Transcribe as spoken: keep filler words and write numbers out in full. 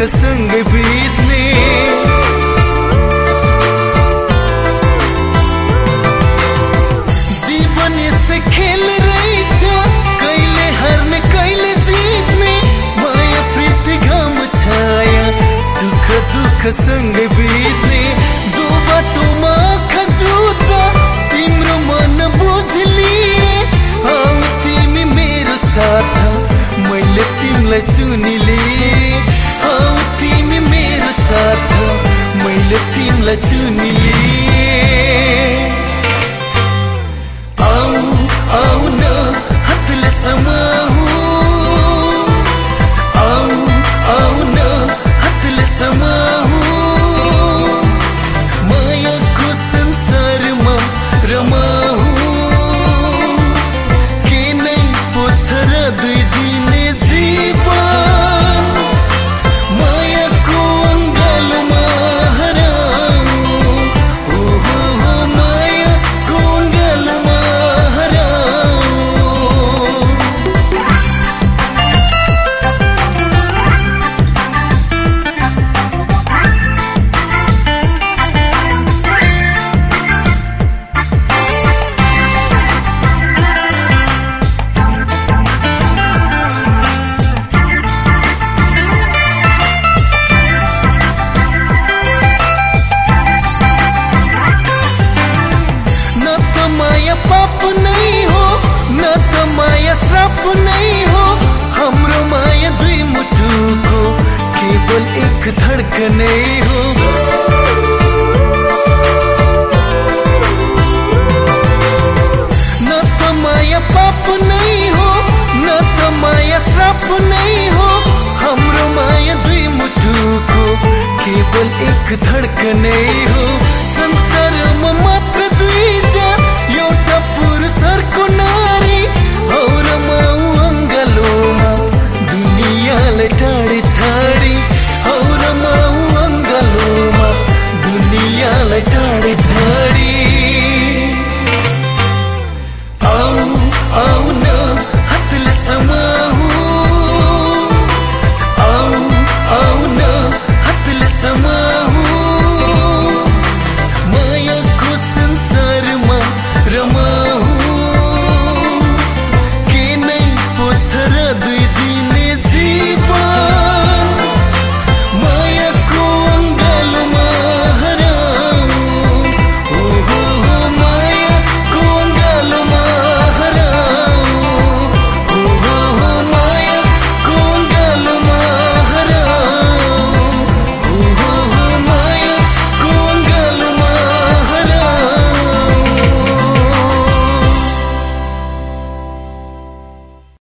सँगै बित्ने जीवन यस्तै खेल रहेछ, कहिले हार्ने कहिले जित्ने, माया प्रीति घाम छाया सुख दुःख सँगै बित्ने। दो बाटोमा खजुता तिम्रो मन बुझलिए, आऊ तिमी मेरो साथ मैले तिमीलाई चुनिलिए, आऊ तिमी मेरो साथ मैले तिमीलाई चुनिलिए। आऊ आऊ न हातले समाऊ, आऊ आऊ न हातले समाऊ, मायाको संसारमा रमाऊ। के नै पोछ र दुई दिने जीवन, मायाको अङ्गालोमा हराऊ, हो हो हो मायाको अङ्गालोमा हराऊ। पाप नै हो न त माया श्राप नै हो, हाम्रो माया दुई मुटुको केवल एक धड्कनै हो। न त माया पाप नै हो न त माया श्राप नै हो, हाम्रो माया दुई मुटुको केवल एक धड्कनै